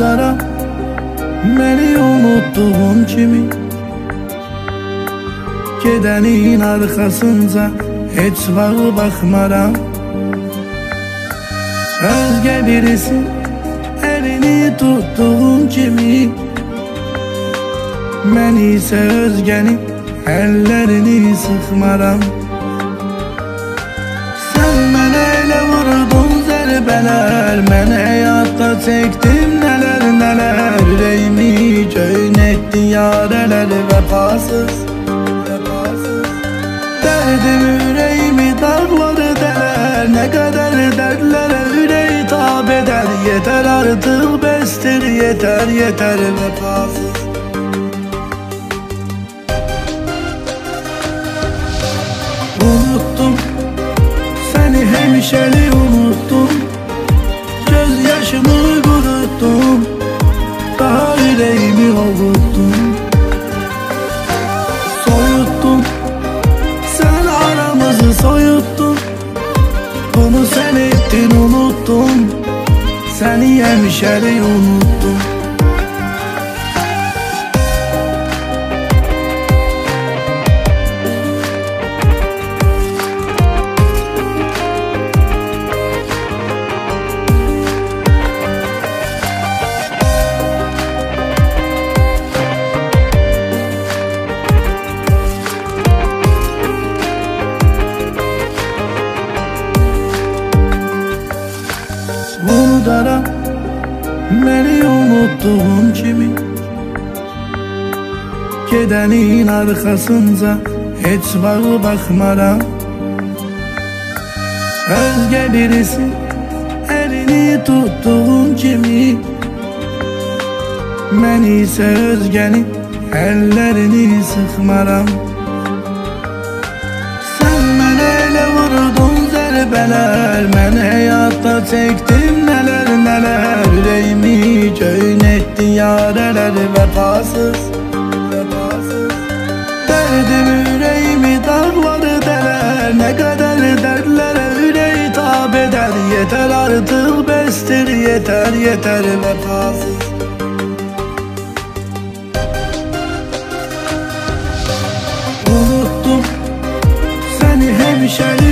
Unudaram beni unuttuğun kimi, gidenin arkasınca hiç bağı bakmaram. Özge birisi elini tuttuğun kimi, ben ise özgenin ellerini sıkmaram. Sen mənə elə vurdun zərbələr, mən həyatda çəkdim nələr nələr. Ürəyimi göyn etdin yarələr vəfasız. Dərdim ürəyimi dağları dələr, nə qədər dərdlərə ürək tab edər. Yetər artıq bəsdir, yetər yetər vəfasız. Unuttum seni, hemşeri unuttum, göz yaşımı kuruttum, daha yüreğimi ovuttum. Soyuttum, sen aramızı soyuttun, bunu sen ettin unuttum, seni hemşeri unuttum. Unudaram beni unuttuğun kimi, gidenin arkasınca hiç bağı bakmaram. Özge birisi elini tuttuğun kimi, ben ise özgenin ellerini sıkmaram. Sen mənə elə vurdun zərbələr, mən həyatda çəkdim nələr nələr. Ürəyimi göyn etdin yarələr vəfasız. Dərdim ürəyimi dağları dələr, nə qədər dərdlərə ürək tab edər. Yetər artıq bəsdir, yetər yetər vəfasız. Unuttum seni, hemşeri